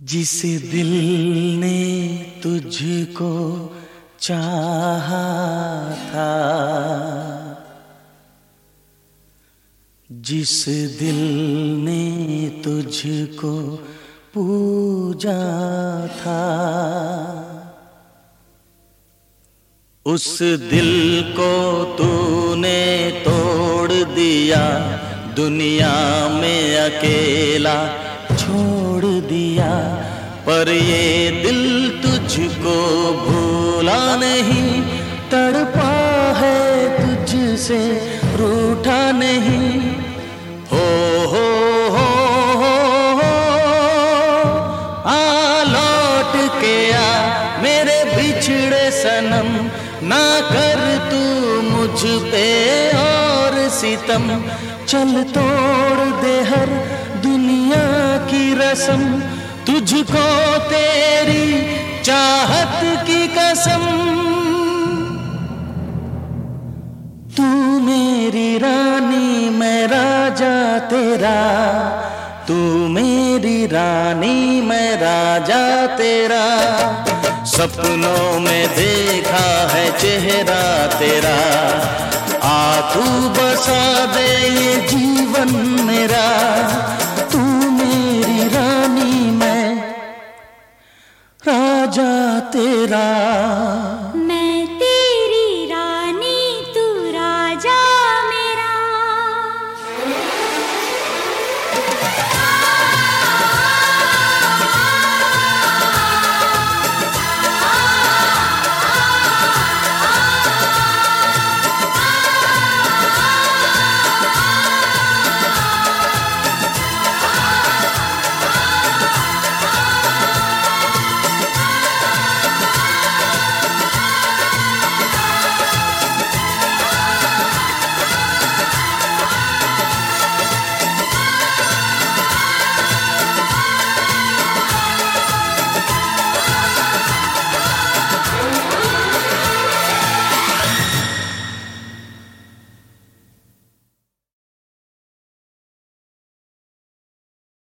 जिस दिल ने तुझको चाहा था, जिस दिल ने तुझको पूजा था, उस दिल को तूने तोड़ दिया, दुनिया में अकेला छोड़ दिया। पर ये दिल तुझको भूला नहीं, तड़पा है तुझसे रूठा नहीं। हो आ लौट के आ मेरे बिछड़े सनम, ना कर तू मुझ पे और सितम। चल तोड़ दे हर दुनिया की रस्म, तुझको तेरी चाहत की कसम। तू मेरी रानी मैं राजा तेरा, तू मेरी रानी मैं राजा तेरा। सपनों में देखा है चेहरा तेरा, आ तू बसा दे ये जीवन मेरा। तू मेरी रानी मैं राजा तेरा।